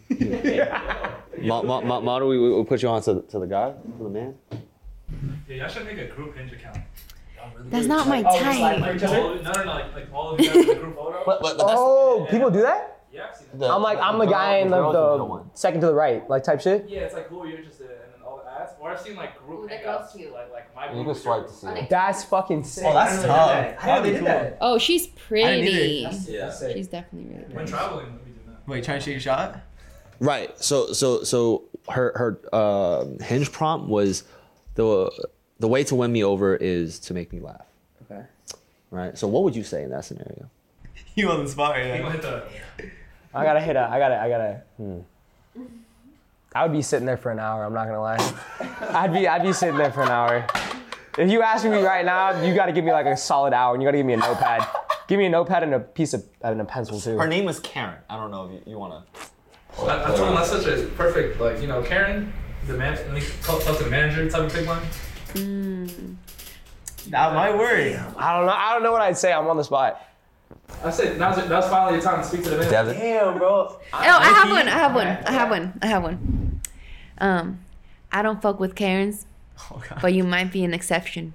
Model, we put you on to the guy, to the man. Yeah, y'all should make a group Hinge account. That's not my Oh, just like type. for each other? Like all of you guys in a group photo. But that's Oh, people do that? Yeah, I've seen that. I'm the guy in the second to the right, like type shit. Yeah, it's like who are you interested in, and then all the ads. Or I've seen like group Ooh, that hangouts, girl's cute. like my You group. can is your swipe to group. see it. That's fucking sick. Oh, that's tough. How they did that? Oh, she's pretty. Yeah. She's definitely really When pretty. traveling, let me do that. Wait, trying to shoot a shot? Right. So her Hinge prompt was the way to win me over is to make me laugh. Okay. Right. So what would you say in that scenario? You on the spot right You now. gonna hit the. I gotta. I would be sitting there for an hour. I'm not gonna lie. I'd be sitting there for an hour. If you ask me right now, you gotta give me like a solid hour, and you gotta give me a notepad. Give me a notepad and a piece of and a pencil too. Her name is Karen. I don't know if you wanna. I told him that's such a perfect, like, you know, Karen, the man, talk to the manager type of big line. That might work. I don't know what I'd say. I'm on the spot. I said now's finally your time to speak to the manager. Devin. Damn, bro. Oh, I have one. I don't fuck with Karens, Oh, God. but you might be an exception.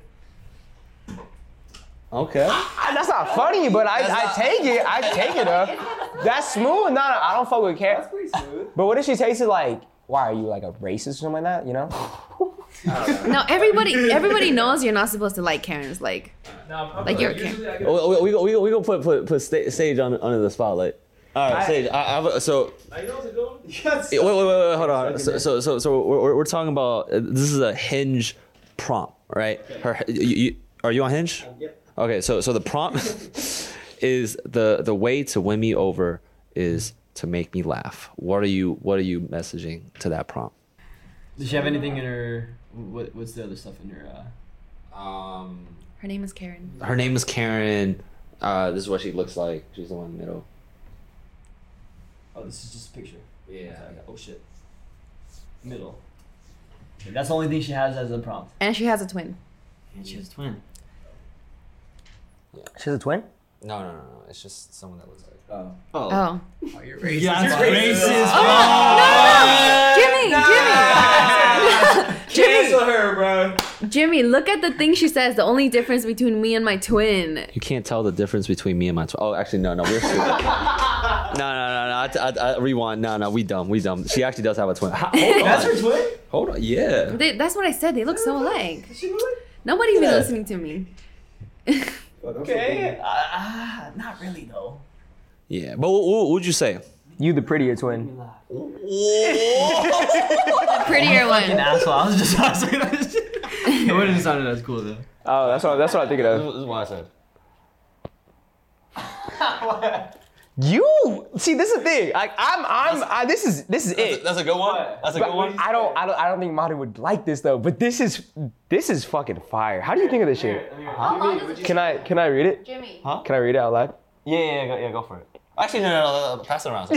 Okay. That's not funny, but I take it. I take it up. That's smooth. No, I don't fuck with Karen. That's pretty smooth. But what if she takes it like, why are you like a racist or something like that? You know? No, everybody knows you're not supposed to like Karens. Like, No, I'm Like, you're a usually I get. We gonna put Sage under the spotlight. All right, Sage. So You know what's a good one? wait, hold on. So we're talking about this is a Hinge prompt, right? Are you on Hinge? Yep. Okay, so the prompt is the way to win me over is to make me laugh. What are you messaging to that prompt? Does she have anything in her? What's the other stuff in her? her name is Karen. Her name is Karen. This is what she looks like. She's the one in the middle. Oh, this is just a picture. Yeah. Oh shit. Middle. Okay, that's the only thing she has as a prompt. And she has a twin. And she has a twin. She's a twin? No. It's just someone that looks like. Oh. Oh. Oh, you're racist. Yeah, that's racist. Jimmy, her, bro. Jimmy, look at the thing she says. The only difference between me and my twin. You can't tell the difference between me and my. Oh, actually, no. We're stupid. No. I rewind. No. We dumb. She actually does have a twin. Hold on. That's her twin? Hold on. Yeah. That's what I said. They look so alike. Nobody's even listening to me. Okay. Not really though. Yeah. But what would you say? You the prettier twin. Prettier one. Asshole. I was just saying that shit. It wouldn't have sounded as cool though. Oh, that's what I think of. This is what I said. You see, this is the thing. Like this is it. That's a good one. That's a But good one. I don't think Mari would like this though. But this is fucking fire. How do you think of this shit? Can I read it? Jimmy. Can I read it out loud? Yeah. Go for it. Actually, no. Pass it around.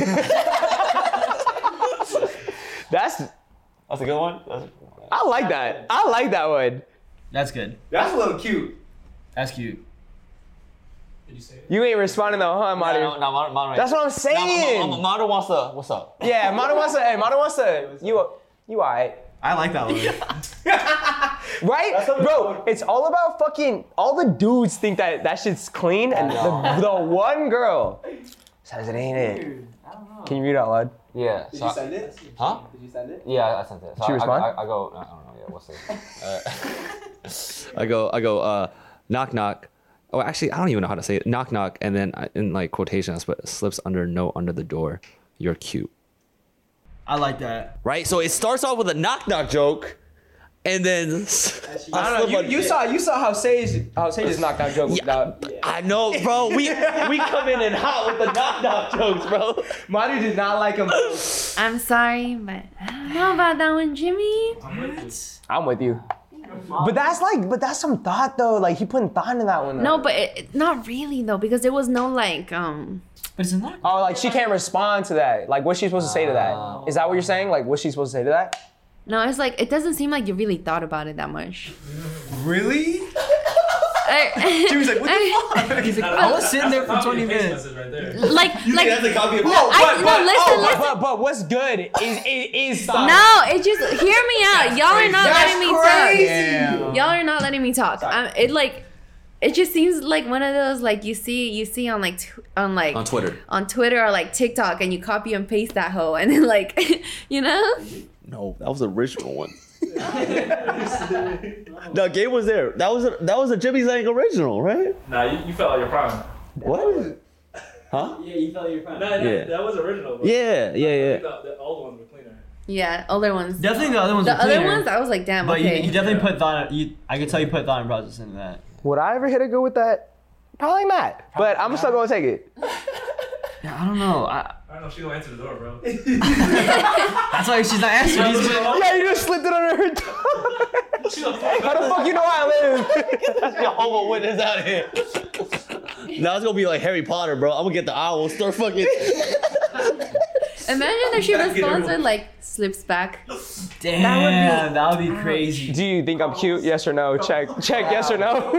That's That's a good one. I like that. I like that one. That's good. That's a little cute. That's cute. Did you say it? You ain't responding though, huh, Mari? No, Mono. That's what I'm saying. Mono wants to. What's up? Yeah, Mari wants to. You alright. I like that one. Right? Bro, it's all about fucking, all the dudes think that shit's clean, and the one girl says it ain't it. Can you read it out loud? Yeah. Did so you send it? Huh? Did you send it? Yeah, I sent it. So She respond? I go. I don't know. Yeah, we'll see. I go. Knock knock. Oh, actually, I don't even know how to say it. Knock knock, and then in like quotations, but slips under note under the door. You're cute. I like that. Right. So it starts off with a knock knock joke, and then I don't know. You saw how Sage's knockdown joke was out. I know, bro. We come in hot with the knock knock jokes, bro. Madu did not like him. I'm sorry, but I don't know about that one, Jimmy. I'm with you. But that's some thought though. Like he putting thought into that one. Though. No, but not really though, because there was no like But it's not. Oh, like she can't respond to that. Like what's she supposed to say to that? Is that what you're saying? Like what's she supposed to say to that? no, it's like it doesn't seem like you really thought about it that much. Really? She was like, what the fuck? He's like, I was sitting there for 20 minutes. Right there. like That's a copy of listen. But what's good is thought. No, it just hear me out. Y'all are not letting me Damn. talk. Y'all are not letting me talk. It just seems like one of those like you see on On Twitter. on Twitter or like TikTok, and you copy and paste that hoe, and then like you know. No, that was the original one. No, Gabe was there. That was a Jimmy Zhang original, right? Nah, you felt like your prime. What? Huh? Yeah, you felt your prime. Nah, Yeah. that was original. But Yeah. The old ones were cleaner. Yeah, older ones. Definitely the other ones The were other cleaner, ones, I was like, damn. But Okay. you definitely put thought. I could tell you put thought and process into that. Would I ever hit a girl with that? Probably not. But I'm still gonna take it. Yeah, I don't know. I don't know if she gonna answer the door, bro. That's why she's not answering. Yeah, you just slipped it under her tongue. How the fuck you know I live? Jehovah's Witness out here. Now it's gonna be like Harry Potter, bro. I'm gonna get the owl, start fucking. Imagine if she responds and like slips back. Damn, that would be crazy. Do you think I'm cute? Yes or no? Check yes or no.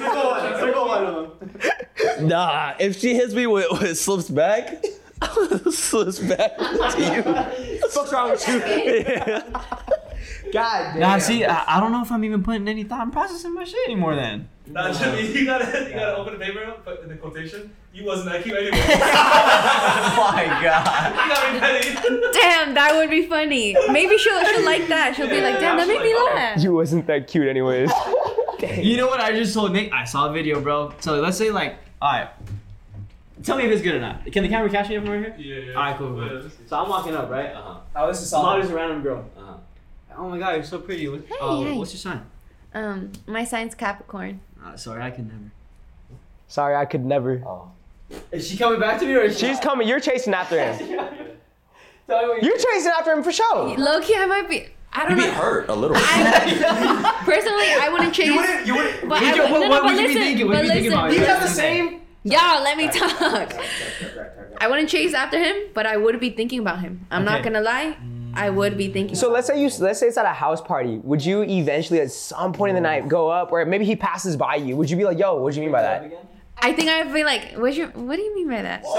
Nah, if she hits me with slips back, slips back to you. What's wrong with you? God damn. Nah, see, I don't know if I'm even putting any thought and process in my shit anymore then. Nah, Jimmy, you gotta open the paper, put in the quotation. You wasn't that cute anyway. My God. You gotta be petty. Damn, that would be funny. Maybe she'll like that. She'll be like, damn, that made me laugh. You wasn't that cute anyways. You know what I just told Nick? I saw a video, bro. So let's say like, alright. Tell me if it's good or not. Can the camera catch me up from right here? Yeah. Alright, cool. So I'm walking up, right? Oh, this is Molly's a random girl. Uh-huh. Oh my god, you're so pretty. hey. What's your sign? My sign's Capricorn. Sorry, I can never. Sorry, I could never. Is she coming back to me or is She's coming. You're chasing after him. Tell me what You're chasing after him for sure. Low key, I might be. I don't You be know. hurt a little. Personally, I wouldn't chase. You wouldn't. But what would you be thinking? What would you be thinking about? You have the same. Y'all, let me talk. I wouldn't chase after him, but I would be thinking about him. I'm not Okay. gonna lie. I would be thinking. So let's say it's at a house party. Would you eventually at some point in the night go up, or maybe he passes by you? Would you be like, "Yo, what do you mean by that?" I think I'd be like, what do you mean by that?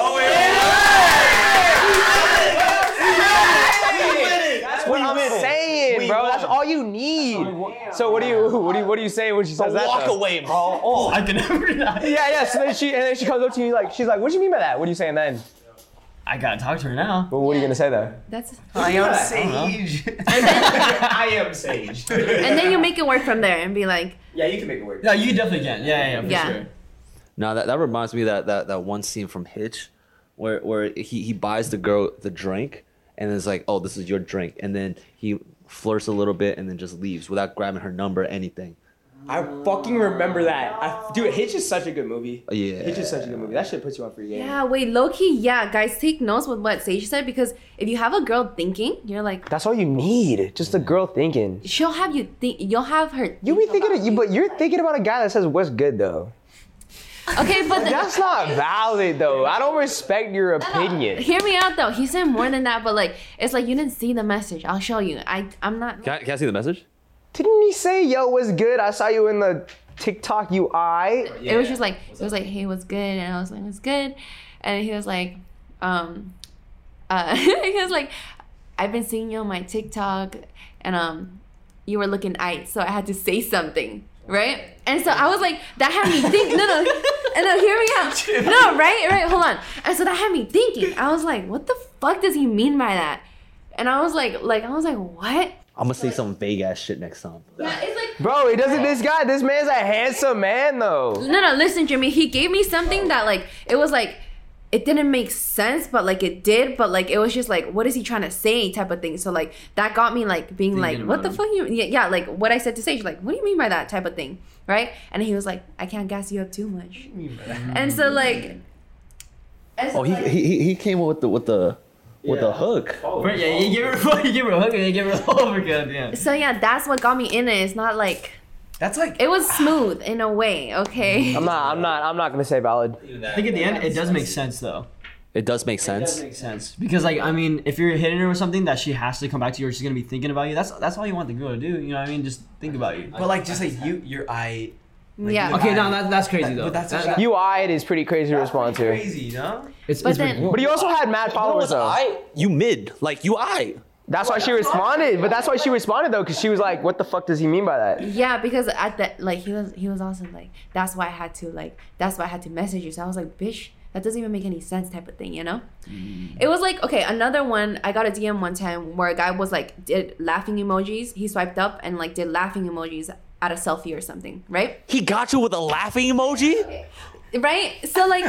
That's what I'm saying, bro. That's all you need. So what do you say when she says that? Walk though? away, bro. Oh, I can never die. Yeah. So then she comes up to you like she's like, "What do you mean by that? What are you saying then?" I gotta talk to her now. Well, what are you gonna say though? That's. I am Sage. I am Sage. And then you make it work from there and be like, Yeah, you can make it work. No, you definitely can. Yeah, for Yeah. sure. no, that reminds me of that one scene from Hitch, where he buys the girl the drink, and it's like, oh, this is your drink, and then he flirts a little bit and then just leaves without grabbing her number or anything. I fucking remember that. Dude, Hitch is such a good movie. Yeah. Hitch is such a good movie. That shit puts you on for your game. yeah, wait, low key, yeah, guys, take notes with what Sage said, because if you have a girl thinking, you're like, That's all you need. Just a girl thinking. she'll have you think, you'll have her. You be thinking of you, but you're thinking about a guy that says what's good though. Okay, but That's not valid though. I don't respect your opinion. hear me out though. He said more than that, but like, it's like you didn't see the message. I'll show you. I'm not. Can I see the message? Didn't he say, "Yo, what's good? I saw you in the TikTok UI." It was just like hey, what's good? And I was like, what's good? And he was like, he was like, I've been seeing you on my TikTok, and you were looking aight, so I had to say something, right? And so I was like, that had me think. No, hear me out. No, right, hold on. And so that had me thinking. I was like, what the fuck does he mean by that? And I was like, what? I'm gonna say some vague ass shit next time. Yeah, it's like, Bro, he doesn't. This man's a handsome man though. no, listen, Jimmy. He gave me something that like it was like it didn't make sense, but like it did. But like it was just like, what is he trying to say, type of thing. So like that got me like being like, what the fuck? Yeah, like what I said to Sage, like, what do you mean by that, type of thing, right? And he was like, I can't gas you up too much. And so like, Oh, he came with the hook. Yeah, you give her a hook and you give her a overcut. Yeah. So yeah, that's what got me in it. It's not like That's like it was smooth in a way, okay? I'm not gonna say valid. I think at the end it does make sense though. It does make It sense. does make sense because like I mean, if you're hitting her with something that she has to come back to you or she's gonna be thinking about you, that's all you want the girl to do. You know what I mean? Just think about you. but like just like your eye. Like, Yeah. look Okay, at no, it. that's crazy though. But that's That- what You eyed is pretty crazy to respond to. crazy, no? it's But then- ridiculous. But he also had mad followers though. You mid, like you I. That's why she responded. But that's why she responded though, because she was like, "What the fuck does he mean by that?" Yeah, because at that like he was also like, that's why I had to message you. So I was like, bitch, that doesn't even make any sense, type of thing, you know? It was like, okay, another one, I got a DM one time where a guy was like, did laughing emojis. He swiped up and like did laughing emojis at a selfie or something, right? He got you with a laughing emoji. Right? So like,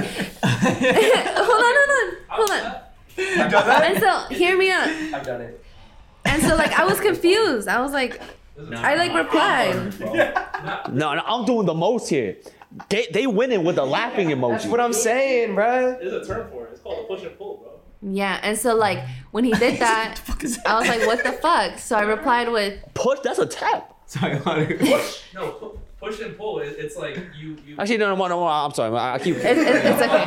hold on. And so, hear me out. I've done it. And so like, I was confused. I was like, I like replied. No, I'm doing the most here. They winning with a laughing That's emoji. what I'm saying, bruh. There's a term for it. It's called a push and pull, bro. Yeah, and so like, when he did that, I was like, what the fuck? So I replied with, Push. That's a tap. Sorry, No, push and pull. It's like you. Actually, no. I'm sorry. I keep. it's okay.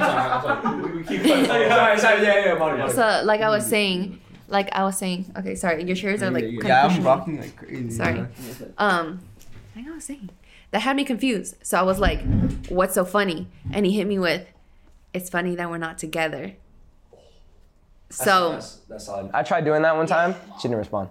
Sorry. So like I was saying, okay, sorry, your shirts are like kind Yeah, of I'm rocking like crazy. Sorry. Like I was saying, that had me confused. So I was like, what's so funny? And he hit me with, it's funny that we're not together. So That's solid. I tried doing that one time. She didn't respond.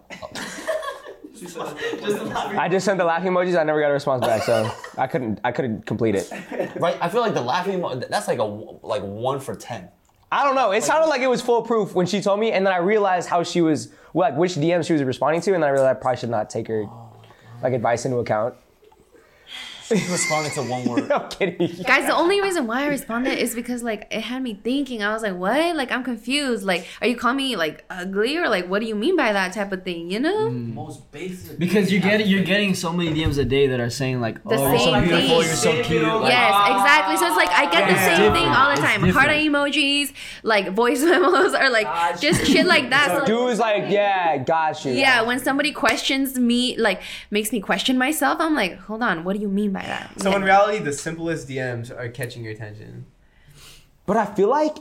I just sent the laughing emojis. I never got a response back, so I couldn't complete it. Right? I feel like the laughing that's like 1 for 10. I don't know. It sounded like it was foolproof when she told me, and then I realized how she was, like, which DM she was responding to, and then I realized I probably should not take her like advice into account. Responding to one word. I'm kidding. guys, the only reason why I responded is because like it had me thinking. I was like, what? Like I'm confused. Like, are you calling me like ugly or like what do you mean by that, type of thing? You know? Most basic. Because you're getting so many DMs a day that are saying like, The oh, you're so same beautiful, thing. you're so cute. Like, Yes, exactly. So it's like I get the It's same thing different. all the It's time. different. Heart emojis, like voice memos, or like just shit like that. So, Dude was like, yeah, got you. yeah, when somebody questions me, like makes me question myself, I'm like, hold on, what do you mean by that? So Yeah. in reality, the simplest DMs are catching your attention. But I feel like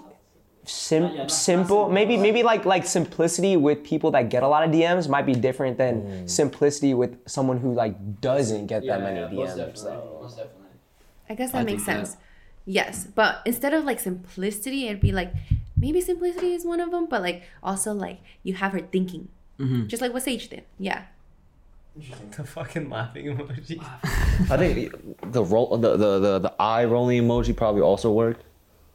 simple, maybe like simplicity with people that get a lot of DMs might be different than simplicity with someone who like doesn't get that many DMs. Most definitely. I guess that makes sense. Yes, but instead of like simplicity, it'd be like maybe simplicity is one of them, but like also like you have her thinking, just like what Sage did. Yeah. The fucking laughing emoji. I think the eye rolling emoji probably also worked.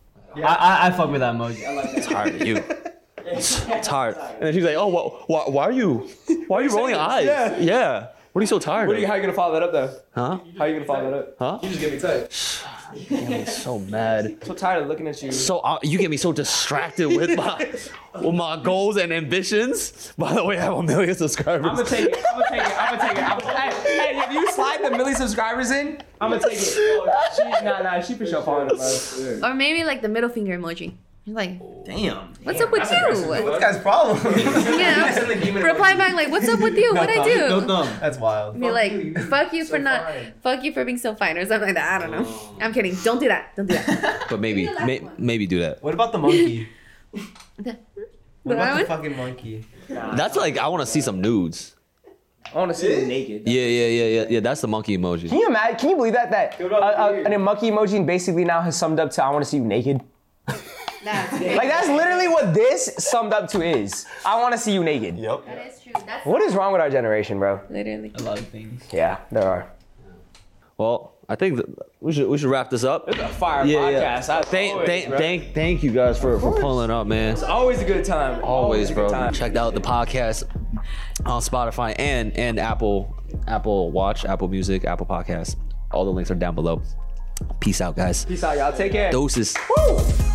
I fuck with that emoji. I like that. It's hard to you. It's hard. And then she's like, oh, why are you rolling eyes? Yeah. What are you so tired of? How are you gonna follow that up though? Huh? How are you gonna follow that up? Huh? You just get me tight. You get me so mad. So tired of looking at you. So you get me so distracted with my goals and ambitions. By the way, I have 1 million subscribers. I'm gonna take it. Hey, if you slide the million subscribers in, I'm gonna take it. She for sure following it, bro. Or maybe like the middle finger emoji. You're like, Damn. what's up with you? What's this guy's problem? Yeah. Reply back like, what's up with you? What'd I No do? thumb. That's wild. Be like, fuck you for not, fuck you for being so fine or something like that. I don't know. I'm kidding. Don't do that. Don't do that. But maybe do that. What about the monkey? The What about the one? fucking monkey? That's like I want to see some nudes. I want to see them naked. Yeah. That's the monkey emoji. Can you imagine? Can you believe that an monkey emoji basically now has summed up to I want to see you naked? Like that's literally what this summed up to is. I want to see you naked. Yep. That is true. That's What is wrong with our generation, bro? literally. A lot of things. Yeah, there are. Well, I think that we should wrap this up. It's a fire podcast. As always, bro. Thank you guys for pulling up, man. It's always a good time. Always, a bro. good time. Checked out the podcast on Spotify and Apple Watch, Apple Music, Apple Podcasts. All the links are down below. Peace out, guys. Peace out, y'all. Take care. Doses. Woo!